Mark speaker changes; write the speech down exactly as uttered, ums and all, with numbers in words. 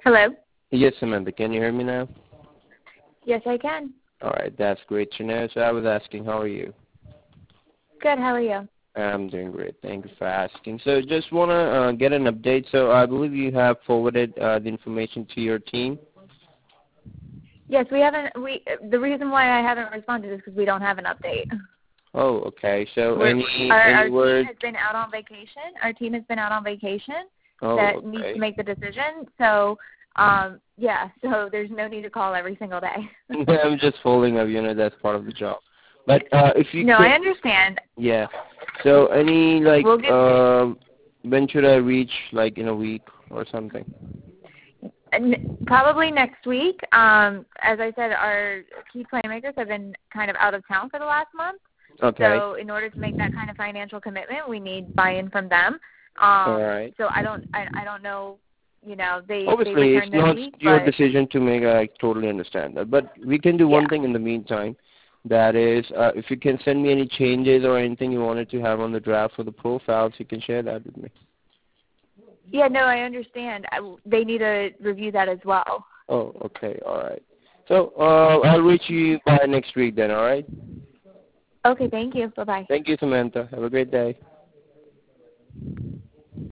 Speaker 1: Hello?
Speaker 2: Yes, Samantha, can you hear me now?
Speaker 1: Yes, I can.
Speaker 2: All right, that's great to know. So I was asking, how are you?
Speaker 1: Good, how are you?
Speaker 2: I'm doing great. Thank you for asking. So just want to uh, get an update. So I believe you have forwarded uh, the information to your team.
Speaker 1: Yes, we haven't, we, the reason why I haven't responded is because we don't have an update.
Speaker 2: Oh, okay. So
Speaker 1: We're,
Speaker 2: any
Speaker 1: our,
Speaker 2: any
Speaker 1: our
Speaker 2: word?
Speaker 1: team has been out on vacation. Our team has been out on vacation
Speaker 2: Oh,
Speaker 1: that
Speaker 2: okay.
Speaker 1: needs to make the decision. So, um, yeah, so there's no need to call every single day.
Speaker 2: I'm just following up. You know, that's part of the job. But uh, if you
Speaker 1: no,
Speaker 2: could,
Speaker 1: I understand.
Speaker 2: yeah. So any like,
Speaker 1: We'll give,
Speaker 2: um, when should I reach? Like in a week or something?
Speaker 1: Probably next week. Um, as I said, our key playmakers have been kind of out of town for the last month.
Speaker 2: Okay.
Speaker 1: So in order to make that kind of financial commitment, we need buy-in from them. Um,
Speaker 2: All right.
Speaker 1: So I don't, I, I don't know. You know, they
Speaker 2: Obviously,
Speaker 1: they
Speaker 2: it's
Speaker 1: return this
Speaker 2: not
Speaker 1: week,
Speaker 2: your
Speaker 1: but
Speaker 2: decision to make. I totally understand that. But we can do
Speaker 1: yeah,
Speaker 2: one thing in the meantime. That is, uh, if you can send me any changes or anything you wanted to have on the draft for the profiles, you can share that with me.
Speaker 1: yeah. No, I understand. I, they need to review that as well.
Speaker 2: Oh, okay. All right. So uh, I'll reach you by next week then, all right?
Speaker 1: Okay, thank you. Bye bye.
Speaker 2: Thank you, Samantha. Have a great day.